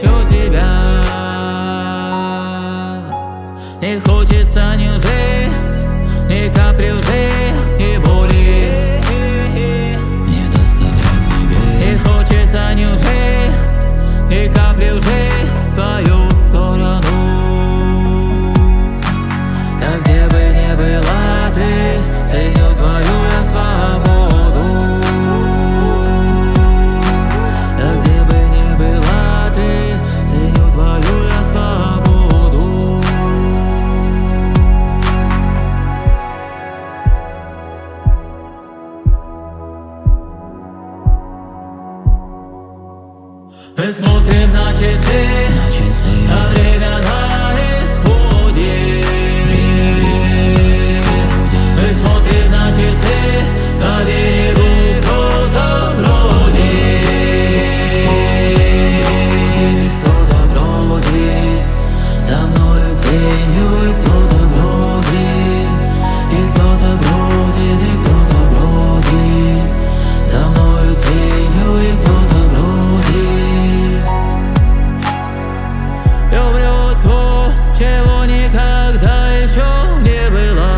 еще тебя. Не хочется ни лжи, ни капли лжи и боли не доставлять себе. Не хочется ни лжи, ни капли лжи в твою сторону. Да где бы ни была ты, ценю твою я свободу. Да где бы ни была ты, ценю твою я свободу. Мы смотрим на часы, а время на исходе. Мы смотрим на часы, на берегу кто-то бродит. Кто-то бродит за мною тенью, и кто-то бродит, и кто-то бродит, и кто-то бродит за мною тенью, и кто-то бродит. Люблю то, чего никогда еще не было.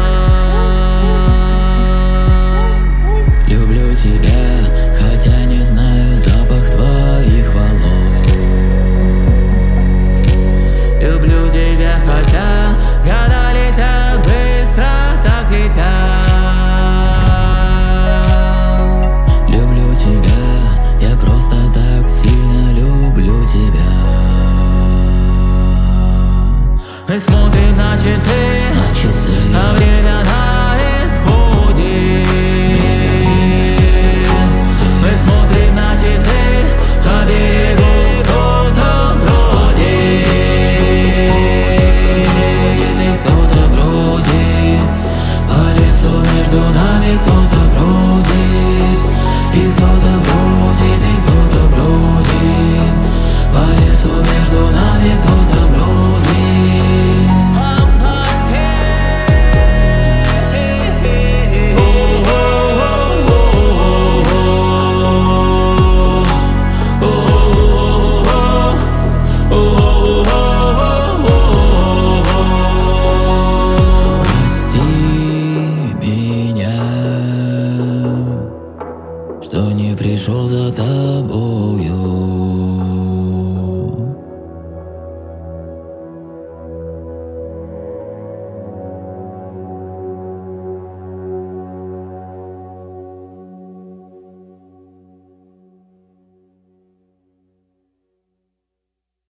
Люблю тебя, хотя не знаю запах твоих волос. Люблю тебя, хотя года летят быстро, так летят. Люблю тебя, я просто так сильно люблю тебя. Мы смотрим на часы, а время на исходе. Мы смотрим на часы, а берегу кто-то бродит. И кто-то бродит по лесу, между нами кто-то бродит. И кто-то бродит, и кто-то бродит по лесу, между нами кто-то бродит. Что не пришел за тобою.